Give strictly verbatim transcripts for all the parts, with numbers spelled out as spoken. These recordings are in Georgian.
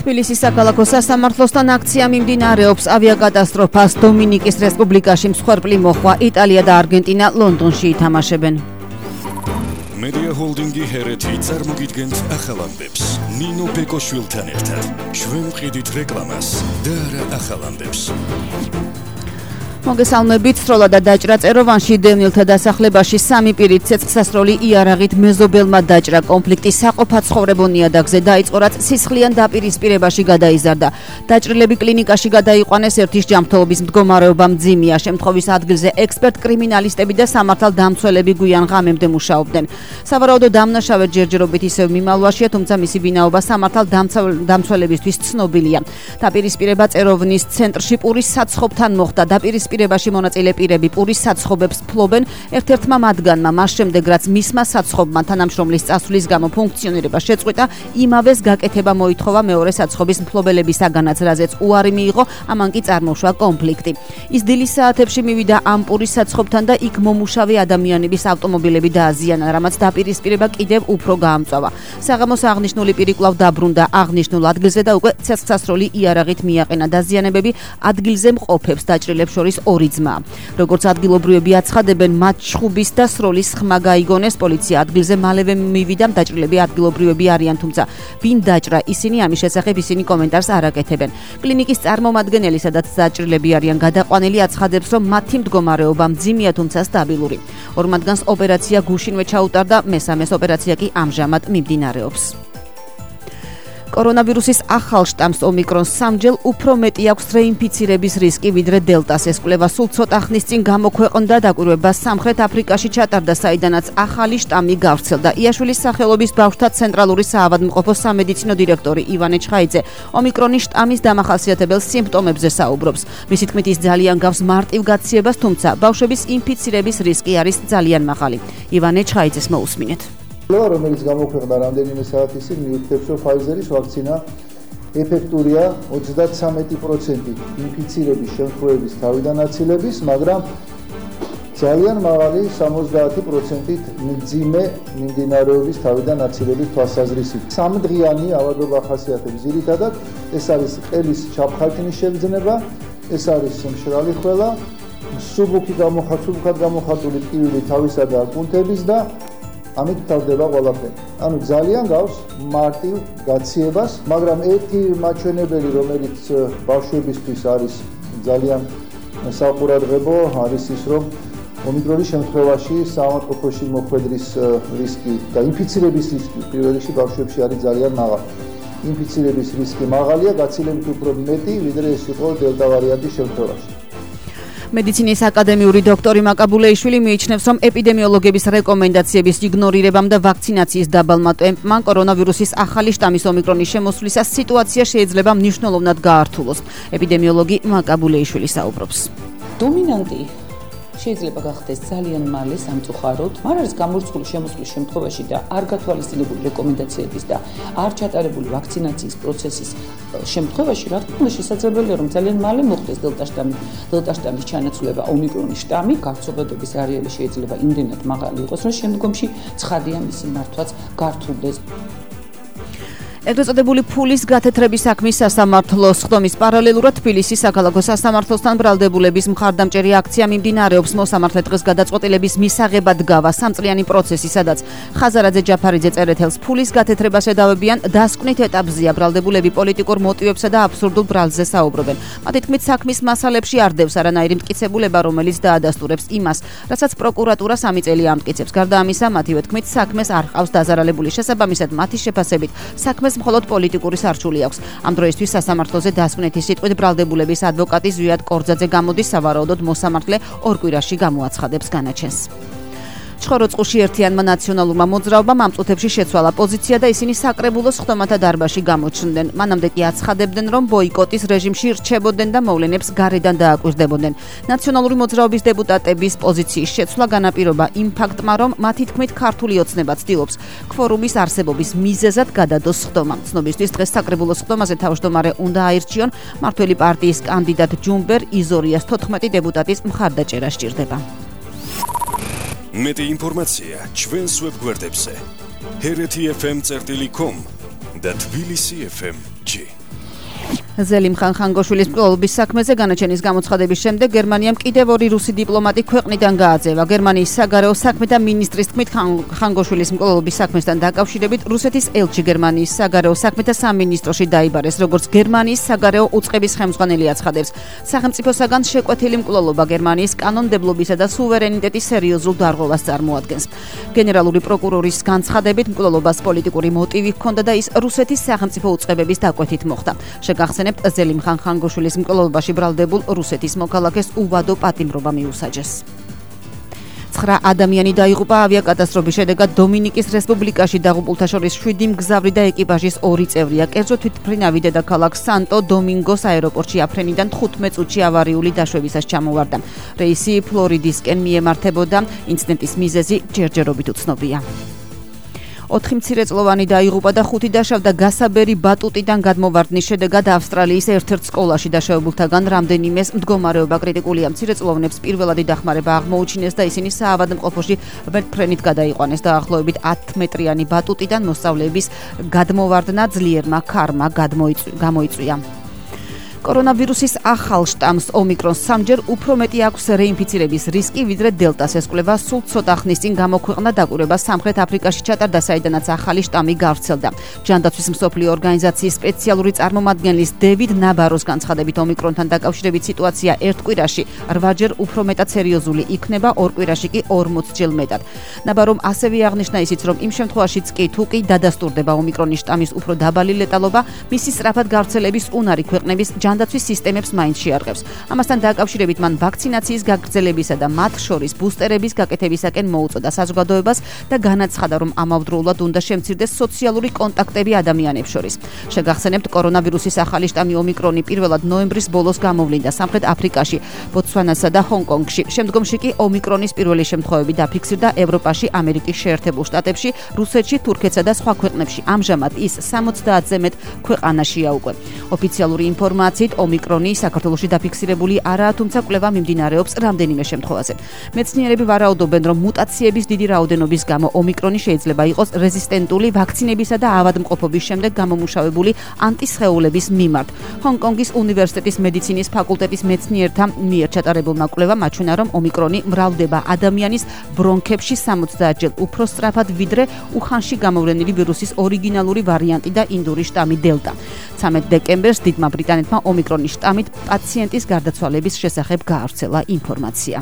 თბილისის საქალაქო სასამართლოსთან აქცია მიმდინარეობს. ავიაკატასტროფას დომინიკის რესპუბლიკაში მსხვერპლი მოხვა. იტალია და არგენტინა ლონდონში ითამაშებენ. მედია ჰოლდინგი ჰერეთი წარმოგიდგენთ ახალ ამბებს. ნინო ბეკოშვილთან ერთად ჩვენ ვყიდით რეკლამას და არა ახალ ამბებს. მოგესალმებით, სროლა და დაჭრა წეროვანში დევნილთა დასახლებაში სამი პირი ცეცხლსასროლი იარაღით მეზობელმა დაჭრა. კონფლიქტი საყოფად ცხოვრებულ ნიადაგზე დაიწყო, რაც სისხლიან დაპირისპირებაში გადაიზარდა. დაჭრილები კლინიკაში გადაიყვანეს, ერთის ჯანმრთელობის მდგომარეობა მძიმეა. შემთხვევის ადგილზე ექსპერტ კრიმინალისტები და სამართალდამცველები გვიან ღამემდე მუშაობდნენ. სავარაუდო დამნაშავე ჯერჯერობით ისევ მიმალვაშია, თუმცა მისი ვინაობა სამართალდამცველებისთვის ცნობილია. დაპირისპირება წეროვნის ცენტრში პურის საცხობთან მოხდა. დაპირისპირება პირებაში მონაწილე პირები პურის საცხობებს ფლობენ. ერთ-ერთმა მათგანმა მას შემდეგ რაც მისმა საცხობმა თანამშრომლის წასვლის გამო ფუნქციონირება შეწყვიტა, იმავეს გაკეთება მოითხოვა მეორე საცხობის მფლობელებისაგანაც, რაზეც უარი მიიღო, ამან კი წარმოშვა კონფლიქტი. ის დილის საათებში მივიდა ამ პურის საცხობთან და იქ მომუშავე ადამიანების ავტომობილები დააზიანა, რამაც დაპირისპირება კიდევ უფრო გაამწვავა. საღამოს აღნიშნული პირი კვლავ დაბრუნდა აღნიშნულ ადგილზე და უკვე ცეცხლსასროლი იარაღით მიაყენა. დაზიანებები ადგილზე მყოფებს დაჭრილებს შორის ორი ძმა. როგორც ადგილობრივები აცხადებენ, მათ ჩხუბის და სროლის ხმა გაიგონეს. პოლიცია ადგილზე მალევე მივიდა. დაჭრილები ადგილობრივები არიან, თუმცა ვინ დაჭრა ისინი ამის შესახებ ისინი კომენტარს არ აკეთებენ. კლინიკის წარმომადგენელი, სადაც დაჭრილები არიან გადაყვანილი, აცხადებს, რომ მათი მდგომარეობა მძიმეა, თუმცა სტაბილური. ორ მათგანს ოპერაცია გუშინვე ჩაუტარდა, მესამეს ოპერაცია კი ამჟამად მიმდინარეობს. კორონავირუსის ახალ შტამს ომიკრონს სამჯერ უფრო მეტი აქვს რეინფიცირების რისკი ვიდრე დელტას. ეს კვლევა სულ ცოტა ხნის წინ გამოქვეყნდა. დაკვირვება სამხრეთ აფრიკაში ჩატარდა, საიდანაც ახალი შტამი გავრცელდა. იაშვილის სახელობის ბავშვთა ცენტრალური საავადმყოფო სამედიცინო დირექტორი ივანე ჩხაიძე ომიკრონის შტამის დამახასიათებელ სიმპტომებზე საუბრობს. მისი თქმით, ის ძალიან გავს მარტივ გაციებას, თუმცა ბავშვების ინფიცირების რისკი არის ძალიან მაღალი. ივანე ჩხაიძეს მოусმინეთ. რომელიც გამოქვეყნდა რამდენიმე საათი წინ, მიუთითებს, რომ Pfizer-ის ვაქცინა ეფექტურია ოცდათსამეტი პროცენტი ინფიცირების შემთხვევების თავიდან აცილების, მაგრამ ძალიან მაღალი სამოცდაათი პროცენტით მძიმე მიმდინარეობის თავიდან აცილების თვალსაზრისით. სამდღიანი ავადობა ხასიათებს ძირითადად ეს არის ყელის ჩაფხალტინის შეგრძნება, ეს არის მშრალი ხველა, სუბუქი გამოხატული გამოხატული ტკივილი თავისა და კუნთების და ამით თავდება ყველაფერი. ანუ ძალიან გავს მარტივ გაციებას, მაგრამ ერთი მაჩვენებელი, რომელიც ბავშვებისთვის არის ძალიან საყურადღებო, არის ის, რომ ომიკრონის შემთხვევაში საავადმყოფოში მოხვედრის რისკი და ინფიცირების რისკი პირველ რიგში ბავშვებში არის ძალიან მაღალი. ინფიცირების რისკი მაღალია, გაცილებით უფრო მეტი, ვიდრე ეს იყო დელტა ვარიანტის შემთხვევაში. მედიცინის აკადემიური დოქტორი მაკაბულეიშვილი მიიჩნევს, რომ ეპიდემიოლოგების რეკომენდაციების იგნორირებამ და ვაქცინაციის დაბალმა ტემპმა კორონავირუსის ახალი შტამის ომიკრონის შემოსვლისას სიტუაცია შეიძლება მნიშვნელოვნად გაართულოს. ეპიდემიოლოგი მაკაბულეიშვილი საუბრობს. დომინანტი შეიძლება გახდეს ძალიან მალე სამწუხაროდ, მაგრამ არის გამორიცხული შემოსვლის შემთხვევაში და არ გათვალისწინებული რეკომენდაციების და არ ჩატარებული ვაქცინაციის პროცესის შემთხვევაში, რა თქმა უნდა, შესაძლებელია, რომ ძალიან მალე მოხდეს დელტა შტამი, დელტა შტამის ჩანაცვლება ომიკრონის შტამი, გავრცელების არეალი შეიძლება იმდენად მაღალი იყოს, რომ შემდგომში ცხადია მისი მართვაც გართულდეს. ეგრეთ წოდებული ფულის გათეთრების საქმის სასამართლოს ხდომის პარალელურად თბილისის საქალაქო სასამართლოსთან ბრალდებულების მხარდამჭერი აქცია მიმდინარეობს. მოსამართლე დღეს გადაწყვეტილების მისაღებად გავა სამწლიანი პროცესი, სადაც ხაზარაძე ჯაფარიძე წერეთელს ფულის გათეთრებას ედავებიან. დასკვნით ეტაპზეა. ბრალდებულები პოლიტიკურ მოტივებსა და აბსურდულ ბრალზე საუბრობენ. მათი თქმით, საქმის მასალებში არ დევს არანაირი მტკიცებულება, რომელიც დაადასტურებს იმას, რასაც პროკურატურა სამი წელი ამტკიცებს. გარდა ამისა, მათივე თქმით, საქმეს არ ჰყავს დაზარალებული. შესაბამისად, მათი შეფასებით, საქმეს მხოლოდ პოლიტიკური სარჩული აქვს. ამ დროისთვის სასამართლოზე დასკვნითი სიტყვით ბრალდებულების ადვოკატი ზვიად კორძაძე გამოდის, სავარაუდოდ მოსამართლე ორ კვირაში გამოაცხადებს განაჩენს. ჩხოროწყუში ერთიანმა ნაციონალურმა მოძრაობამ ამ წუთებში შეცვალა პოზიცია და ისინი საკრებულოს ხდომათა დარბაზში გამოჩნდნენ. მანამდე კი აცხადებდნენ, რომ ბოიკოტის რეჟიმში რჩებოდნენ და მოვლენებს გარედან დააკვირდებოდნენ. ნაციონალური მოძრაობის დეპუტატების პოზიციის შეცვლა განაპირობა იმ ფაქტმა, რომ მათი თქმით ქართული ოცნება ცდილობს ქვორუმის არსებობის მიზეზად გადადოს ხდომა. ცნობისთვის დღეს საკრებულოს ხდომაზე თავმჯდომარე უნდა აირჩიონ. მართველი პარტიის კანდიდატ ჯუმბერ იზორიას თოთხმეტი დეპუტატის მხარდაჭერა სჭირდება. მეტი ინფორმაცია ჩვენს ვებგვერდებზე hrt f m dot com და tbilisi f m dot g ზელიმ ხანხანგოშვილის მკვლელობის საქმეზე განაჩენის გამოცხადების შემდეგ გერმანიამ კიდევ ორი რუსი დიპლომატი ქვეყნიდან გააძევა. გერმანიის საგარეო საქმეთა მინისტრის თქმით, ხანგოშვილის მკვლელობის საქმესთან დაკავშირებით რუსეთის ელჩი გერმანიის საგარეო საქმეთა სამინისტროში დაიბარეს, როგორც გერმანიის საგარეო უწყების ხელმძღვანელი აცხადებს. სახელმწიფოსაგან შეკვეთილი მკვლელობა გერმანიის კანონმდებლობისა და სუვერენიტეტის სერიოზულ დარღვევას წარმოადგენს. გენერალური პროკურორის განცხადებით, მკვლელობას პოლიტიკური მოტივი ჰქონდა და ის რუსეთის სახელმწიფო უწყებების დაკვეთით მოხდა. შეგახსენებთ, ზელიმ ხანხანგოშვილის მკვლელობაში ბრალდებულ რუსეთის მოქალაქეს უვადო პატიმრობა მიუსაჯეს. ცხრა ადამიანი დაიღუპა ავიაკატასტროფის შედეგად დომინიკის რესპუბლიკაში. დაღუპულთა შორის შვიდი მგზავრი და ეკიპაჟის ორი წევრია. კერძო თვითმფრინავი დედაქალაქ სანტო დომინგოს აეროპორტში აფრენიდან თხუთმეტ წუთში ავარიული დაშვებისას ჩამოვარდა. რეისი ფლორიდისკენ მიემართებოდა. ინციდენტის მიზეზი ჯერჯერობით უცნობია. ოთხი მცირეწლოვანი დაიღუპა და ხუთი დაშავდა გასაბერი ბატუტიდან გადმოვარდნის შედეგად ავსტრალიის ერთ-ერთ სკოლაში. დაშავებულთაგან რამდენიმეს მდგომარეობა კრიტიკულია. მცირეწლოვანებს პირველადი დახმარება აღმოუჩინეს და ისინი საავადმყოფოში მეტფრენით გადაიყვანეს. დაახლოებით ათი მეტრიანი ბატუტიდან მოსწავლეების გადმოვარდნა ძლიერმა ქარმა გამოიწვია. კორონავირუსის ახალ შტამს ომიკრონს სამჯერ უფრო მეტი აქვს რეინფიცირების რისკი, ვიდრე დელტას. ეს კვლევა სულ ცოტა ხნის წინ გამოქვეყნდა დაკვირვება სამხრეთ აფრიკაში ჩატარდა, საიდანაც ახალი შტამი გავრცელდა. ჯანდაცვის მსოფლიო ორგანიზაციის სპეციალური წარმომადგენლის დევიდ ნაბაროს განცხადებით, ომიკრონთან დაკავშირებით სიტუაცია ერთ კვირაში რვაჯერ უფრო მეტად სერიოზული იქნება, ორ კვირაში კი ორმოცჯერ მეტად. ნაბარომ ასევე აღნიშნა ისიც, რომ იმ შემთხვევაშიც კი თუ კი დადასტურდება ომიკრონის შტამის უფრო დაბალი ლეტალობა, მისი სწრაფად გავრცელების უნარი ქვეყნების ჯანდაცვის სისტემებს მაინც შეარყევს. ამასთან დაკავშირებით მან ვაქცინაციის გაგრძელებისა და მათ შორის ბუსტერების გაკეთებისაკენ მოუწოდა საზოგადოებას და განაცხადა, რომ ამავდროულად უნდა შემცირდეს სოციალური კონტაქტები ადამიანებს შორის. შეგახსენებთ, კორონავირუსის ახალი შტამი ომიკრონი პირველად ნოემბრის ბოლოს გამოვლინდა სამხრეთ აფრიკაში, ბოტსვანასა და ჰონგ-კონგში. შემდგომში კი ომიკრონის პირველი შემთხვევები დაფიქსირდა ევროპაში, ამერიკის შეერთებულ შტატებში, რუსეთში, თურქეთსა და სხვა ქვეყნებში. ამჟამად ის სამოცდაათზე მეტ ქვეყანაშია უკვე. ოფიციალური ინფორმაცია ომიკრონი საქართველოში დაფიქსირებული არაა, თუმცა კვლევა მიმდინარეობს რამდენიმე შემთხვევაზე. მეცნიერები ვარაუდობენ, რომ მუტაციების დიდი რაოდენობის გამო ომიკრონი შეიძლება იყოს რეზისტენტული ვაქცინებისა და ავადმყოფობის შემდეგ გამომუშავებული ანტისხეულების მიმართ. ჰონგ-კონგის უნივერსიტეტის მედიცინის ფაკულტეტის მეცნიერთა მიერ ჩატარებულმა კვლევამ აჩვენა, რომ ომიკრონი მრავლდება ადამიანის ბრონქებში სამოცდაათჯერ უფრო სწრაფად, ვიდრე უხანში გამოვლენილი ვირუსის ორიგინალური ვარიანტი და ინდური შტამი დელტა. ცამეტ დეკემბერს დიდმა ბრიტანეთმა ომიკრონის შტამით პაციენტის გარდაცვალების შესახებ გაავრცელა ინფორმაცია.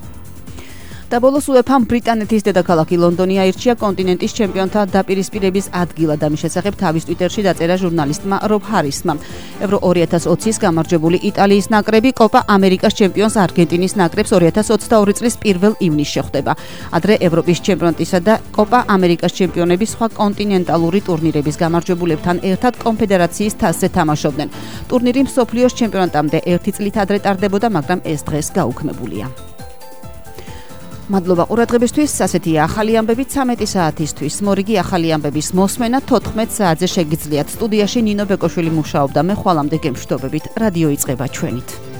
და ბოლოს უეფამ ბრიტანეთის დედაქალაქი ლონდონი აირჩია კონტინენტის ჩემპიონთა დაპირისპირების ადგილად. ამის შესახებ თავის ტვიტერში დაწერა ჟურნალისტმა რობ ჰარისმა. ევრო ორი ათას ოცის გამარჯვებული იტალიის ნაკრები კოპა ამერიკას ჩემპიონს არგენტინის ნაკრებს ორი ათას ოცდაორი წლის პირველ ივნისში ხვდება. ადრე ევროპის ჩემპიონატისა და კოპა ამერიკას ჩემპიონების სხვა კონტინენტალური ტურნირების გამარჯვებულებთან ერთად კონფედერაციის თასზე თამაშობდნენ. ტურნირი მსოფლიოს ჩემპიონატამდე ერთი წლით ადრე ტარდებოდა, მაგრამ ეს დღეს გაუქმებულია. მადლობა ყურადღებისთვის. ასეთია ახალი ამბები ცამეტი საათისთვის. მორიგი ახალი ამბების მოსმენა თოთხმეტ საათზე შეგიძლიათ. სტუდიაში ნინო ბეკოშვილი მუშაობდა. მე ხვალამდე გემშვიდობებით. რადიო იწყება ჩვენით.